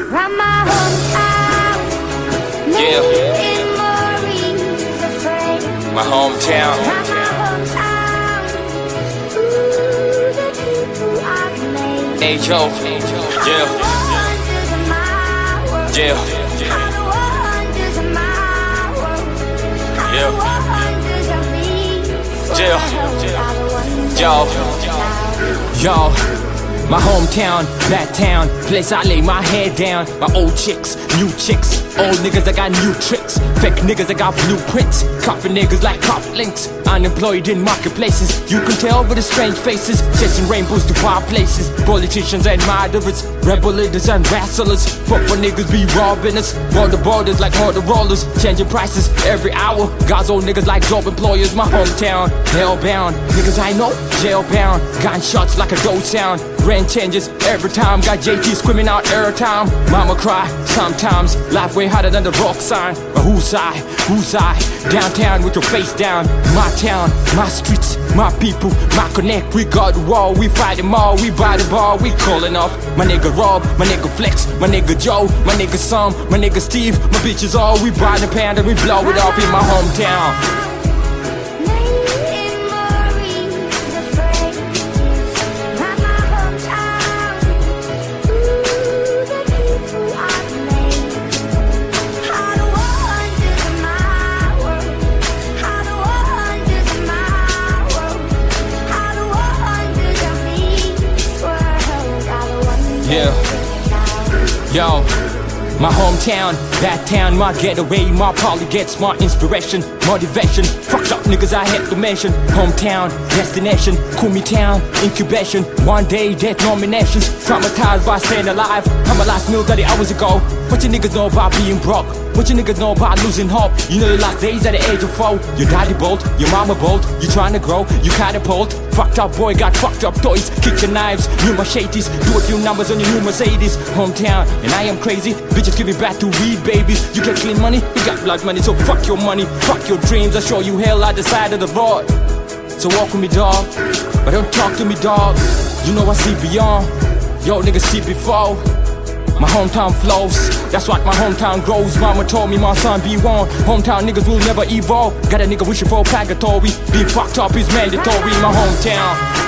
Round my hometown, Yeah. memories afraid. My hometown. Round my hometown, ooh, the people I've made. H.O. Yeah. Wonders of my world. Yeah. How the wonders of my world. How Yeah. the wonders of these Yeah. worlds. How the wonders Yo. of Yo, my hometown, that town, place I lay my head down. My old chicks, new chicks, old niggas that got new tricks, fake niggas that got blueprints, coffin niggas like cop links, unemployed in marketplaces. You can tell by the strange faces, chasing rainbows to far places. Politicians and murderers, rebel leaders and wrestlers. Fuck for niggas be robbing us, roll the borders like Motorola's, changing prices every hour. God's old niggas like job employers. My hometown, hellbound, niggas I know, jailbound. Gunshots like a ghost sound, rent changes every time. Got JT screaming out every time. Mama cry sometimes, life way harder than the rock sign. But who's I? Who's I? Downtown with your face down. My town, my streets, my people, my connect. We got the wall, we fight them all. We buy the bar, we calling off. My nigga Rob, my nigga Flex, my nigga Joe, my nigga Sam, my nigga Steve, my bitches all. We buy the pound and we blow it off in my hometown. Yeah. Yo, my hometown, that town, my getaway, my poly gets my inspiration, motivation. Fucked up niggas I had to mention. Hometown, destination, Kumi town, incubation. One day death nominations, traumatized by staying alive. I'm my last meal 30 hours ago. What you niggas know about being broke? What you niggas know about losing hope? You know your last days at the age of 4. Your daddy bolt, your mama bolt. You trying to grow, you catapult. Fucked up boy got fucked up toys. Kitchen knives, new machetes. Do a few numbers on your new Mercedes. Hometown, and I am crazy. Bitches giving back to weed babies. You get clean money, you got blood money. So fuck your money, fuck your dreams. I show you hell at the side of the road. So walk with me dog, but don't talk to me dog. You know I see beyond, yo niggas see before. My hometown flows, that's what my hometown grows. Mama told me my son be one. Hometown niggas will never evolve. Got a nigga wishing for purgatory. Being fucked up is mandatory in my hometown.